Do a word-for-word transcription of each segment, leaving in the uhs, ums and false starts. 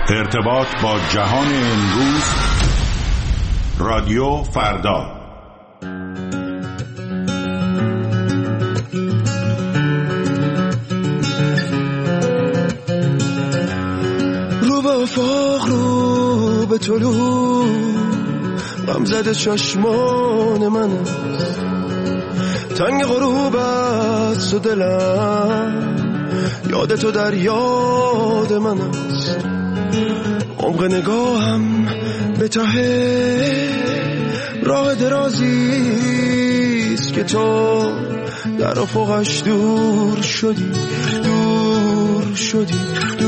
ارتباط با جهان امروز، رادیو فردا. رو به افاق، رو به طلوع، غم زده چشمان من است، تنگ غروب است و دلم یاد تو در یاد من است. عمق نگاهم به ته راه درازیست که تو در افقش دور شدی، دور شدی،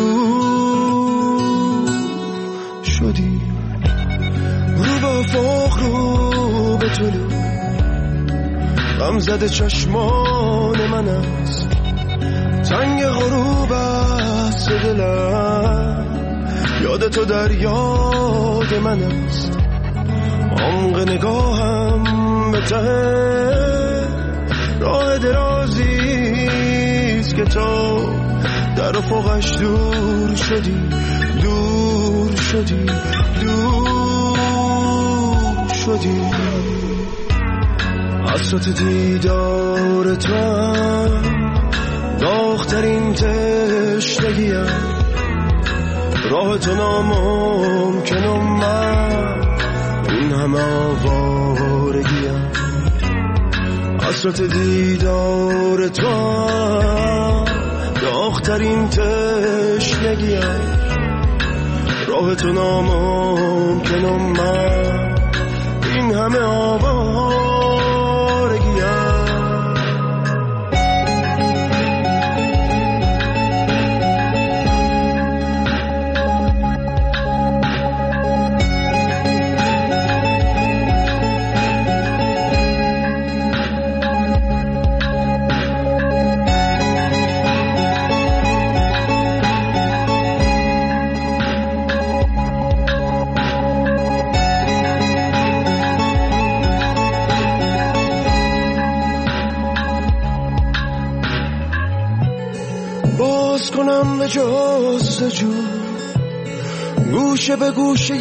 دور شدی. رو به افق، رو به طلوع، غم زده چشمان من است، تنگ غروب است دلم یاد تو در یاد من است. عمق نگاهم به ته راه درازیست که تو در افقش دور شدی، دور شدی، دور شدی. حسرت دیدار تو هم داغ‌ترین تشنگیم، راه تو ناممکنم، من این همه آوارگیم. حسرت دیدار تو هم داغ‌ترین تشنگیم، راه تو ناممکنم، من این همه آوارگیم. کنم به جستجو، گوشه به گوشه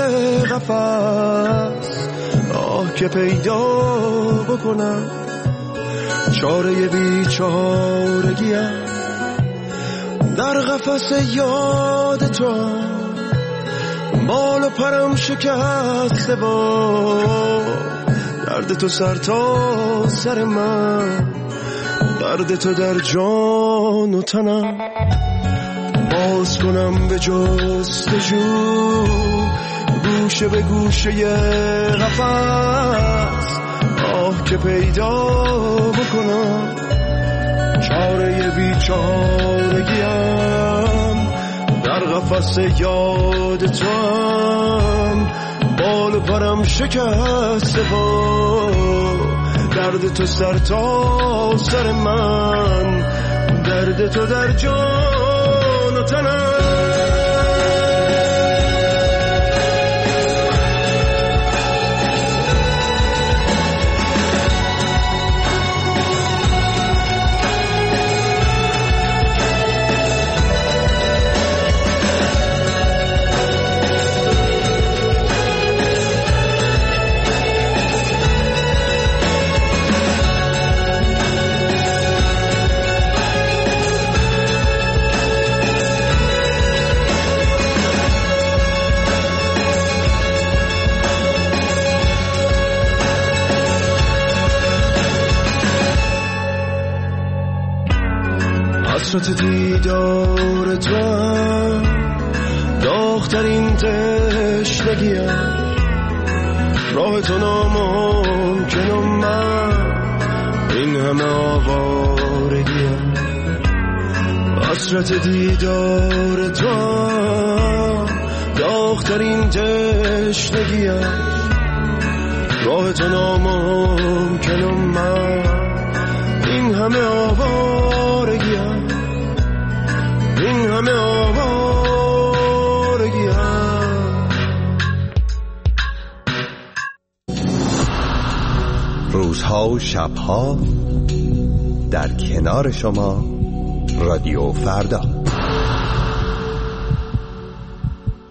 قفس، آه که پیدا بکنم چاره بیچارگیم. در قفس یاد تو بال و پرم شکسته، با درد تو سر تا سر من، درد تو در جان و تنم. باز کنم به جستجو، گوشه به گوشه قفس، آه که پیدا بکنم چاره بیچارگیم. در قفس یاد تو هم بال و پرم شکسته، با درد تو سر تا سر من، درد تو در جان و تنم. حسرت دیدار تو هم داغ‌ترین تشنگیم، راه تو ناممکنم، من این همه آوارگیم. حسرت دیدار تو هم داغ‌ترین تشنگیم، راه تو ناممکنم، من این همه آوارگیم، این همه آوارگیم. روزها و شبها در کنار شما رادیو فردا.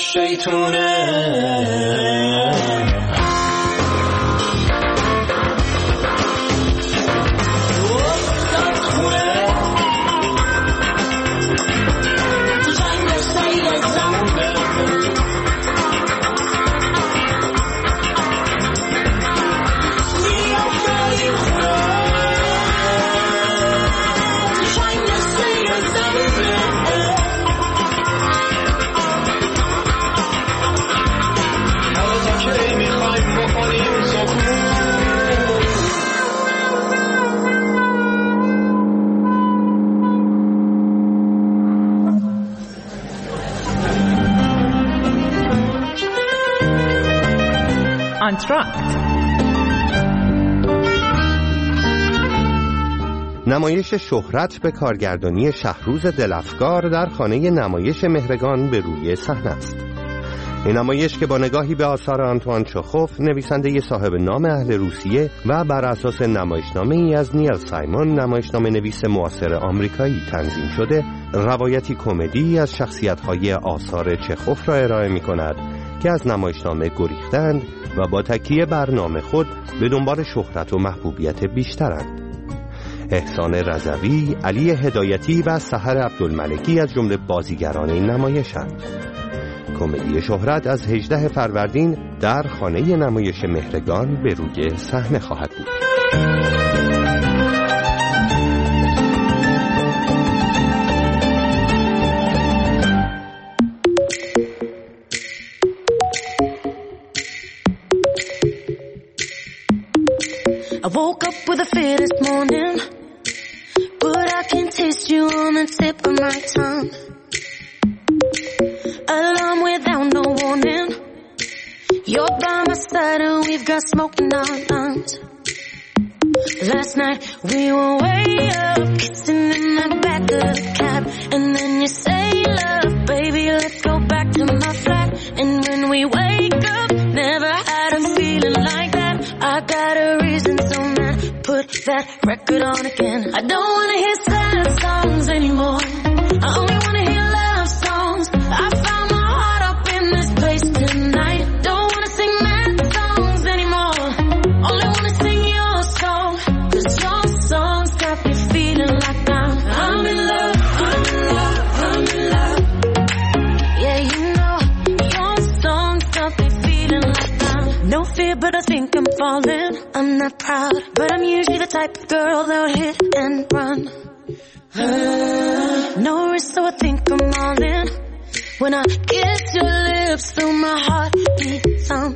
شیطونه نمایش شهرت به کارگردانی شهروز دلفگار در خانه نمایش مهرگان به روی صحنه است. این نمایش که با نگاهی به آثار آنتوان چخوف، نویسنده صاحب نام اهل روسیه، و بر اساس نمایشنامه‌ای از نیل سایمون، نمایشنامه نویس معاصر آمریکایی، تنظیم شده، روایتی کمدی از شخصیت‌های آثار چخوف را ارائه می‌کند که از نمایشنامه گریختند و با تکیه بر نام خود به دنبال شهرت و محبوبیت بیشترند. احسان رضوی، علی هدایتی و سحر عبدالملکی از جمله بازیگران این نمایشند. کمدی شهرت از هجدهم فروردین در خانه نمایش مهرگان به روی صحنه خواهد بود. I woke up with a fear this morning, but I can taste you on the tip of my tongue. Alarm without no warning, you're by my side and we've got smoke in our lungs. Last night we were way up, kissing in the back of the cab, and then you say, love, baby, let's go back to my flat. And when we wake up, never had a feeling like that. I got a reason, so man, put that record on again. I don't wanna hear sad songs anymore, I only wanna hear love songs. I found my heart up in this place tonight. Don't wanna sing mad songs anymore, only wanna sing your song. Cause your songs got me feeling like I'm I'm in love, I'm in love, I'm in love. Yeah, you know, your songs got me feeling like I'm no fear, but I think I'm falling. I'm not proud, but I'm usually the type of girl that'll hit and run. No risk, so I think I'm all in. When I kiss your lips, feel my heart beat thump.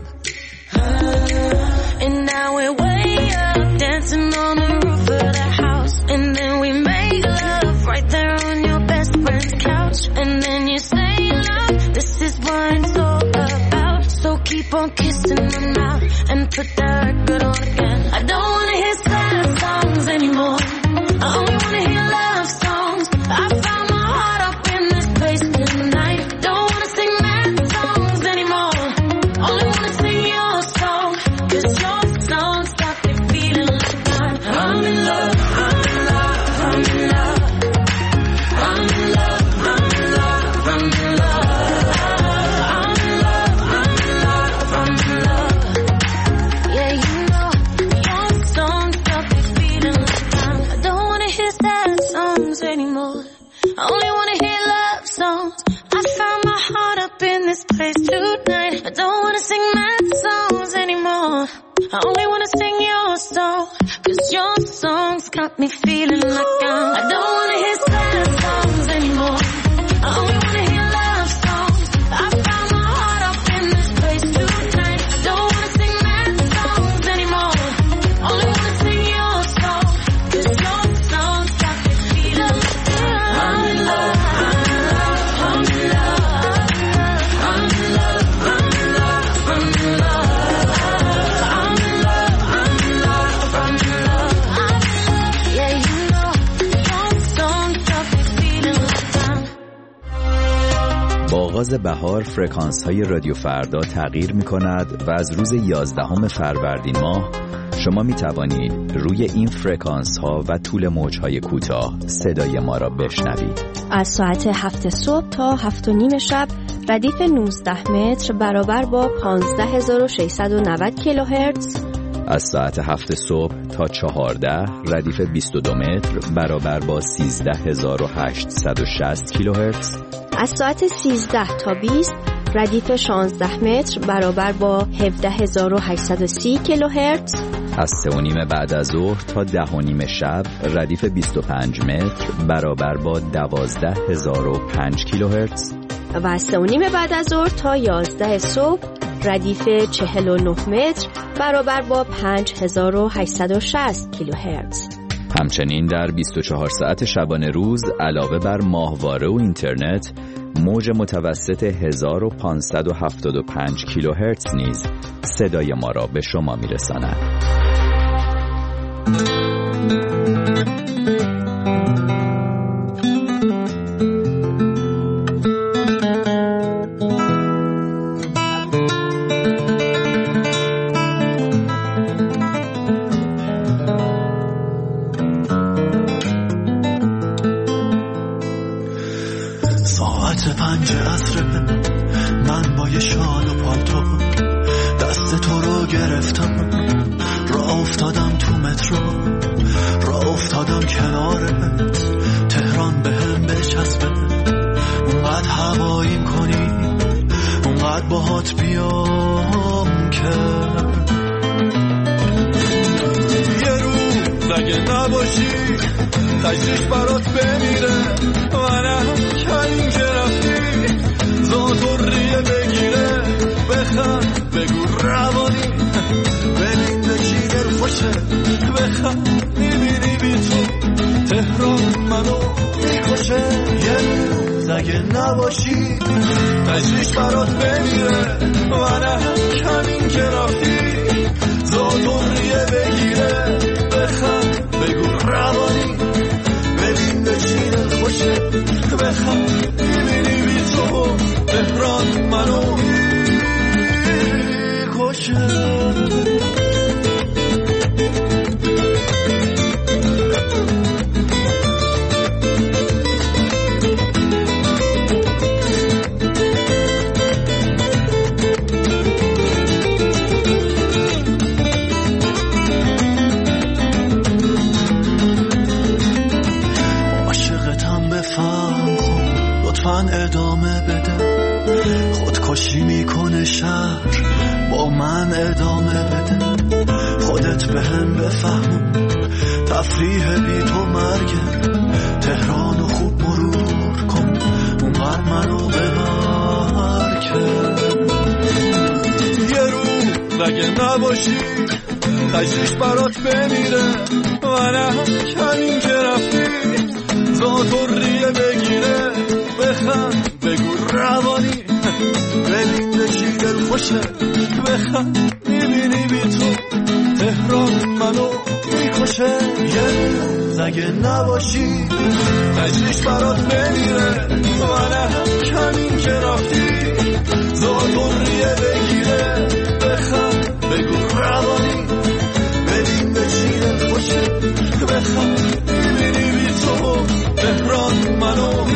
And now we're way up, dancing on the roof of the house. And then we make love right there on your best friend's couch. And then you say, love, this is what it's all about. So keep on kissing my mouth and put that record on again. I don't wanna hear sad songs anymore, I only wanna hear love songs. I found my heart up in this place tonight. Don't wanna sing mad songs anymore, only wanna sing your song. Cause your songs got me feeling like I'm I'm in love, I'm in love, I'm in love. I'm in love, I'm in love, I'm in love. I'm in love, I'm in love, I'm in love. Yeah, you know, your songs got me feeling like I'm I don't wanna hear sad songs anymore, I only wanna hear love songs. I found my heart up in this place tonight. I don't wanna sing mad songs anymore, I only wanna sing your song. Cause your songs got me feeling like I'm I don't wanna hear sad songs anymore, I only wanna hear love songs. I found my heart up in this place tonight. I don't wanna sing mad songs anymore, only wanna sing your song. Cause your songs got me feeling like I'm in love, I'm in love, I'm in love, I'm in love, I'm in love. I'm in love, I'm in love, I'm in love, I'm in love. Yeah, you know, your songs got me feeling like I'm با آغاز بهار فرکانس های رادیو فردا تغییر می کند و از روز یازدهم فروردین ماه شما می توانید روی این فرکانس ها و طول موج های کوتاه صدای ما را بشنوید. از ساعت هفت صبح تا هفت و نیم شب ردیف نوزده متر برابر با پانزده هزار و ششصد و نود کیلوهرتز. از ساعت هفت صبح تا چهارده ردیف بیست و دو متر برابر با سیزده هزار و هشتصد و شصت کیلوهرتز. از ساعت سیزده تا بیست ردیف شانزده متر برابر با هفده هزار و هشتصد و سی کیلوهرتز. از سه و نیم بعد از ظهر تا ده و نیم شب ردیف بیست و پنج متر برابر با دوازده هزار و پنج کیلوهرتز. و از سه و نیم بعد از ظهر تا یازده صبح ردیف چهل و نه متر برابر با پنج هزار و هشتصد و شصت کیلوهرتز. همچنین در بیست و چهار ساعت شبانه روز علاوه بر ماهواره و اینترنت، موج متوسط هزار و پانصد و هفتاد و پنج کیلوهرتز نیز صدای ما را به شما میرساند. ساعت پنج عصر من با یه شال و پالتو دست تو رو گرفتم، راه افتادم تو مترو، راه افتادم کنارت، تهران به هم بچسبه، اونقدر هواییم کنی، اونقدر باهات بیام که یه روز اگه نباشی تشریش برات بمیره، منم کلیم که رفتی زاتوریه بگیره، بخند بگو روانی ببین به چی دل خوشه، بخند میبینی بی تو تهران منو میکشه، یه روز اگه نباشی تشریش برات بمیره، منم کلیم که رفتی زاتوریه بگیره، بخند بگو روانی ببین به چی دل خوشه، بخند میبینی بی تو تهران منو میکشه. ادامه بده، خودکشی میکنه شهر با من ادامه بده، خودت به هم بفهم تفریح بی تو مرگه، تهرانو خوب مرور کن اونقدر منو ببر که یه روز اگه نباشی تشریش برات بمیره، منم کمین که رفتی زاتوریه بگیره، بخند بگو روانی ببین به چی دل خوشه، بخند میبینی بی تو تهران منو میکشه، یه روز اگه نباشی تشریش برات بمیره، منم کمین که رفتی زاتوریه بگیره، بخند بگو روانی ببین به چی دل خوشه، بخند میبینی بی تو تهران منو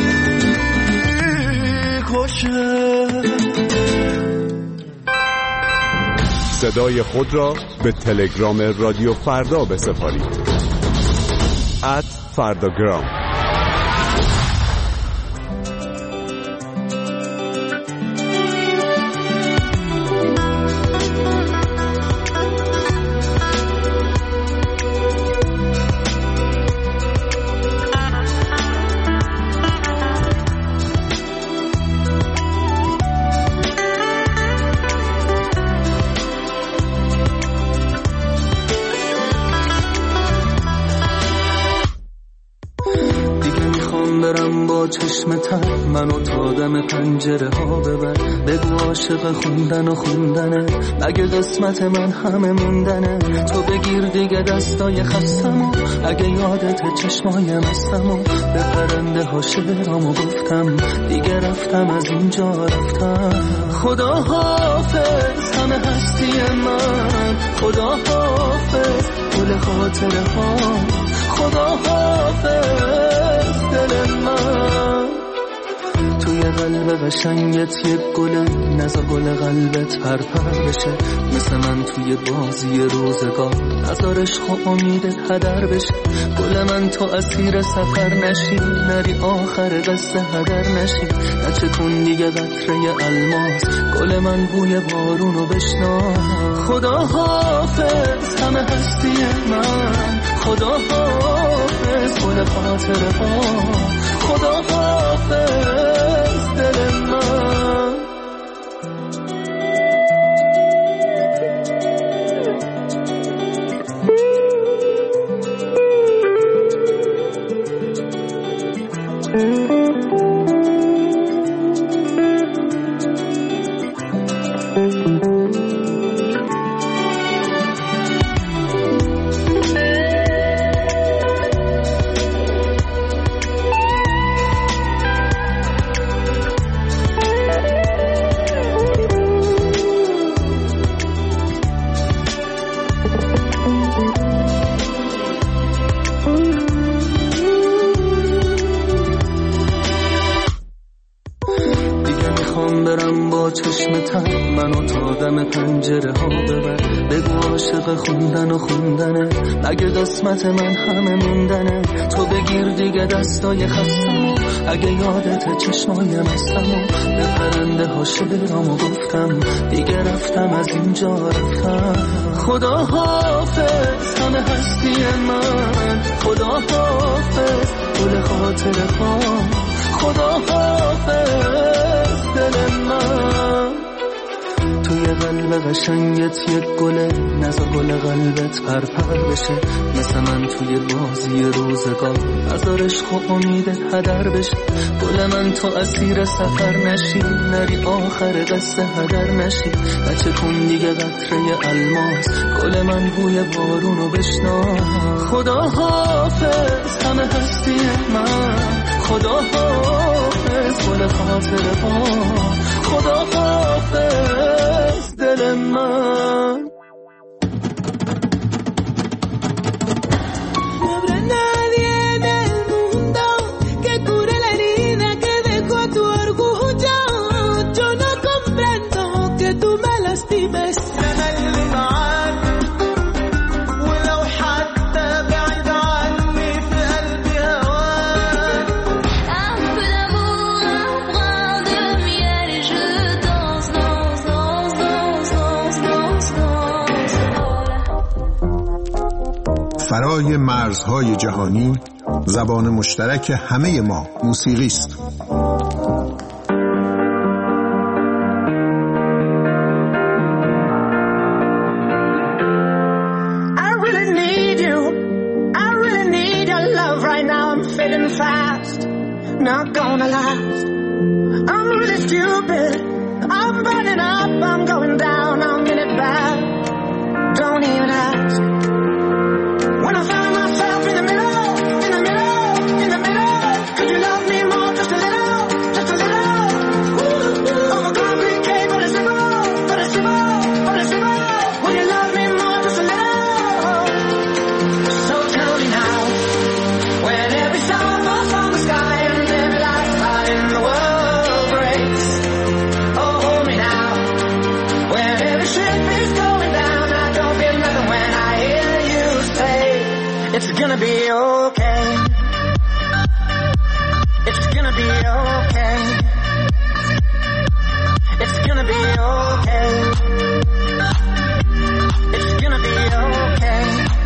صدای خود را به تلگرام رادیو فردا بسپارید. ات فرداگرام. چشمتم منو تا دم پنجره ها ببر، بگو عاشق خوندن و خوندنه، مگه قسمت من همه موندنه، تو بگیر دیگه دستای خستمو، اگه یادت چشمای مستمو، به پرنده ها شعرامو گفتم، دیگه رفتم از اینجا رفتم، خدا حافظ همه هستی من، خدا حافظ گل خاطره ها، خدا حافظ دل من، توی قلب قلب قشنگت یک گله نزا گل قلبت پرپر بشه مثل من توی بازی روزگار نزار عشق و امیدت هدر بشه گل من تو اسیر سفر نشی نری آخر قصه هدر نشی نچکن دیگه قطره الماس گل من بوی بارونو بشنا خدا حافظ همه هستی من خدا حافظ گل خاطر ها خدا حافظ دل من پنجره ها ببر بگو عاشق خوندن و خوندنه اگه قسمت من همه موندنه تو بگیر دیگه دستای خستمو اگه یادت چشمای مستمو به پرنده ها شعرامو گفتم دیگه رفتم از اینجا رفتم خدا حافظ همه هستی من خدا حافظ گل خاطر ها خدا حافظ دل من توی قلب قشنگت یک گله نزا گل قلبت پرپر بشه مثل من توی بازی روزگار نزار عشق و امیدت هدر بشه گل من تو اسیر سفر نشی نری آخر قصه هدر نشی بچه کن دیگه قطره الماس گل من بوی بارونو بشنا خدا حافظ همه هستی من خدا حافظ گل خاطر ها خدا حافظ دل من فرای مرزهای جهانی زبان مشترک همه ما موسیقی است. I really need you. I really need your love right now. I'm fading fast, not gonna last. I'm really stupid. I'm burning up. I'm going down. I'm in it bad. Don't even ask. When I found myself in the middle, in the middle, in the middle, could you love me more, just a little, just a little? Ooh, I'm a concrete cave, but it's simple, but it's simple, but it's simple. Will you love me more, just a little? So tell me now, when every star falls from the sky and every last light in the world breaks. Oh, hold me now, when every ship is going down, I don't feel nothing when I hear you say. It's gonna be okay. It's gonna be okay. It's gonna be okay. It's gonna be okay.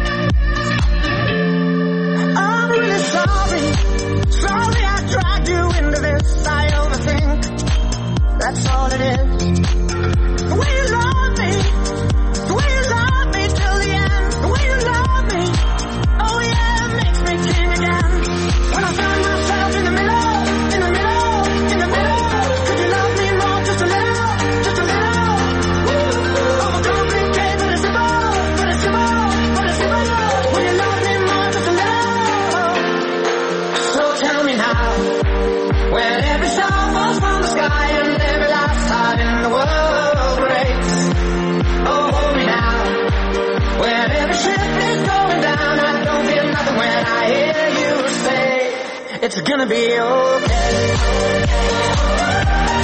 I'm really sorry. Sorry I dragged you into this. I overthink. That's all it is. The way you love me. The way you love me till the end. The way you love me. Oh yeah, it makes me king again. When I found myself in the middle, in the middle, in the middle, could you love me more, just a little, just a little? Ooh, I'm a concrete cave, but it's simple, but it's simple, but it's simple. Will you love me more, just a little? So tell me now, when every star falls from the sky and every last heart in the world breaks. Oh, hold me now, when every ship is going down, I don't feel nothing when I hear you say, it's gonna be okay.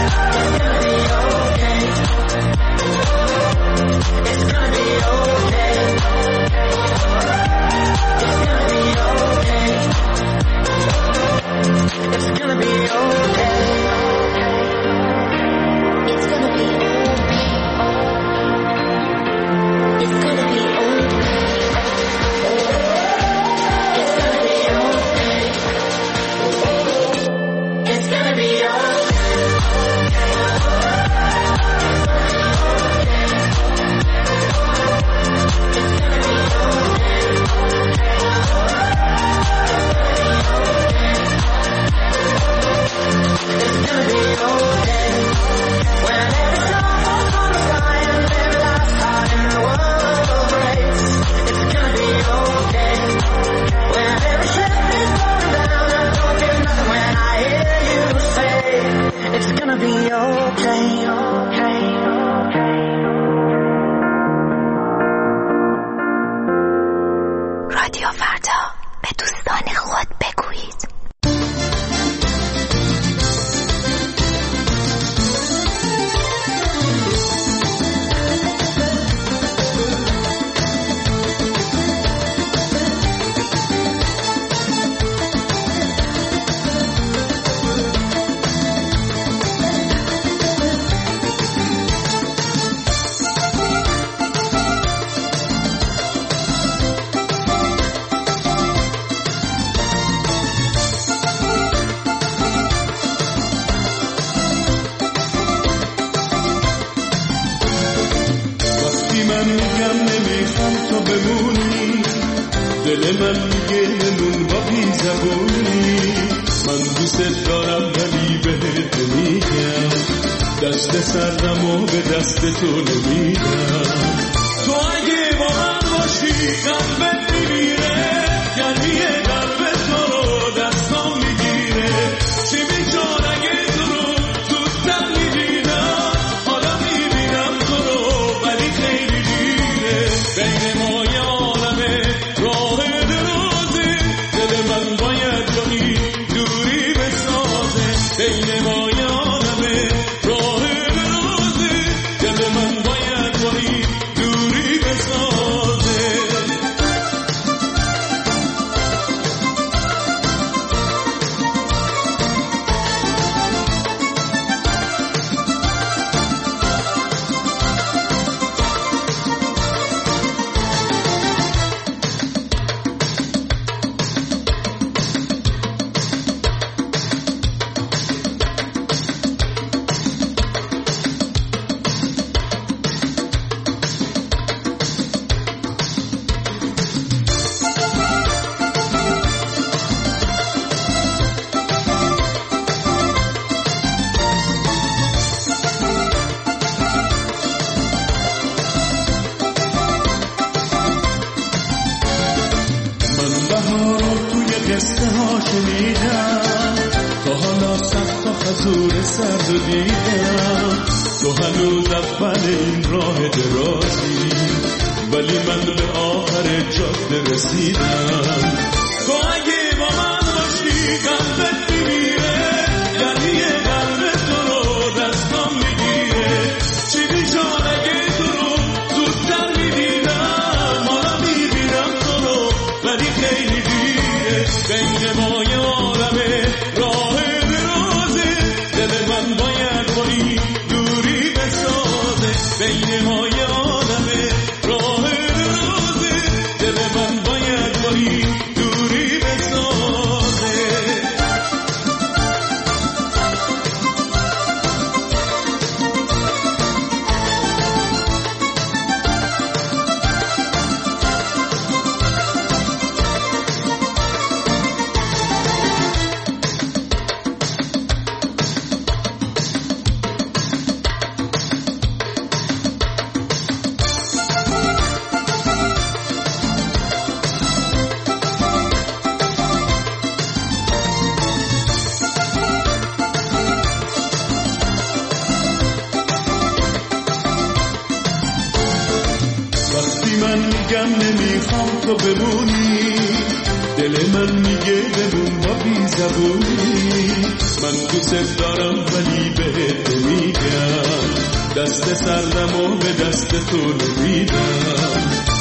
دل من میگه بمون با بی زبونی، من دوست دارم ولی بهت نمیگم، دست سردم و به دست تو نمیدم.